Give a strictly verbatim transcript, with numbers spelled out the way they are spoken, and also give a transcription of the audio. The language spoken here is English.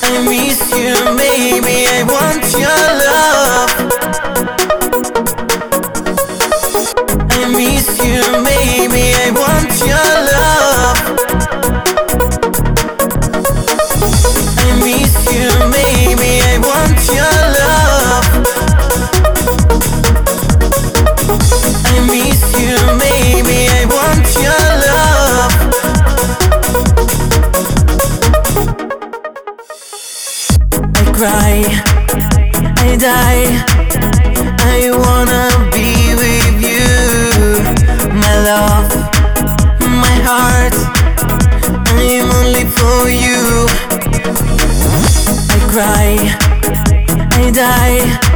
I miss you, baby, I want your love. I miss you, baby, I want your love. I miss you, baby, I want your love. I miss you, baby, I want your love. I cry, I die, I wanna be with you. My love, my heart, I'm only for you. I cry, I die,